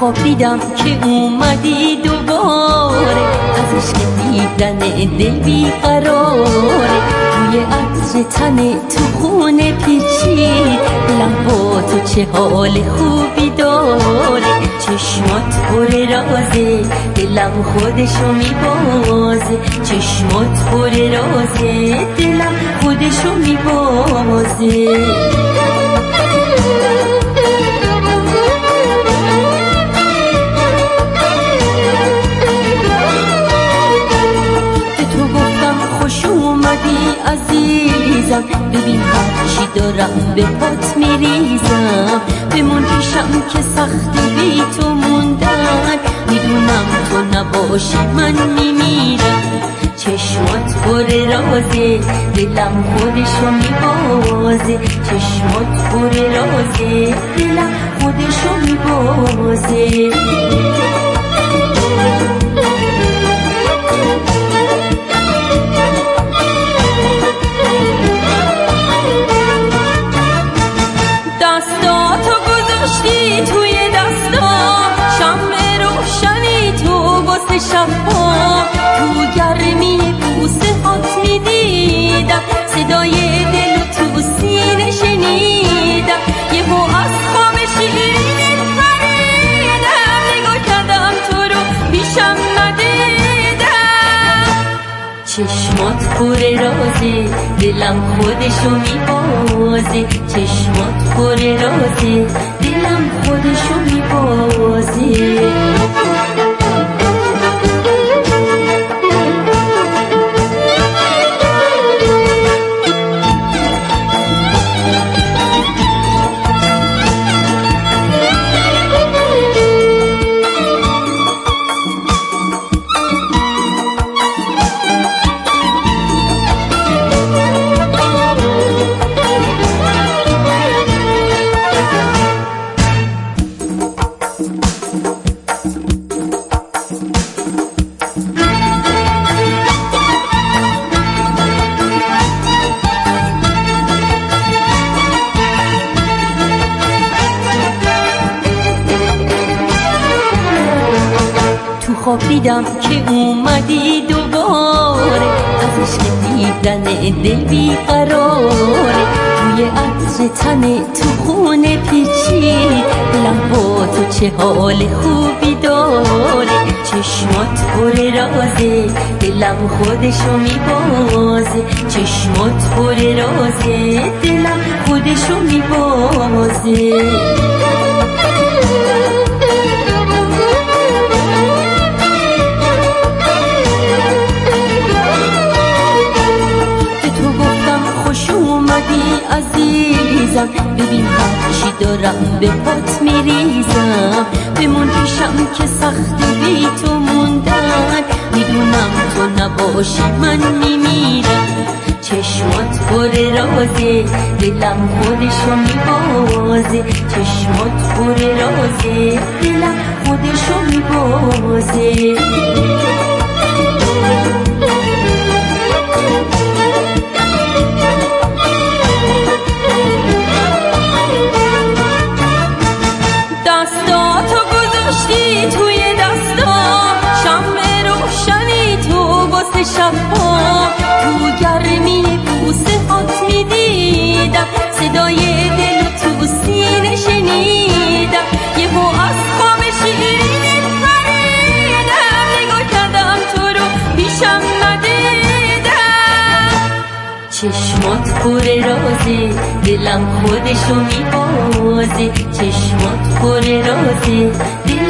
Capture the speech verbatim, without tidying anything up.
خوابیدم که اومدی دوباره، از عشق دیدن دل بیقراره، روی عطر تن تو خونه پیچید، دلم با تو چه حال خوبی داره، چشمات پر رازه دلم خودشو میبازه، چشمات پر رازه دلم خودشو میبازه. عزیزم ببین هرچی دارم به پات میریزم، بمون پیشم که سختی بی تو موندن، میدونم تو نباشی من میمیرم، چشمات پر رازه دلم خودشو میبازه، چشمات پر رازه دلم خودشو میبازه. توی دستام شمع روشنی تو واسه شبام، تو گرمی بوسه هات میدیدم، صدای دل تو سینه شنیدم، یهو از خواب شیرین پریدم، نگاه کردم تو رو پیشم ندیدم، چشمات پر رازه دلم خودشو میبازه، چشمات پر رازه دلم خودشو میبازه. خوابیدم که اومدی دوباره، از عشق دیدن دل بیقراره، روی عطر تن تو خونه پیچید، دلم با تو چه حال خوبی داره، چشمات پر رازه دلم خودشو میبازه، چشمات پر رازه دلم خودشو میبازه. عزیزم ببین هرچی دارم به پات میریزم، بمون پیشم که سختی بی تو موندن، میدونم تو نباشی من میمیرم، چشمات پر رازه دلم خودشو میبازه، چشمات پر رازه دلم خودشو میبازه. توی دستام شمع روشنی تو واسه شبام، تو گرمی بوسه هات میدیدم، صدای دل تو سینه شنیدم، یهو از خواب شیرین پریدم، نگاه کردم تو رو پیشم ندیدم، چشمات پر رازه دلم خودشو میبازه، چشمات پر رازه دلم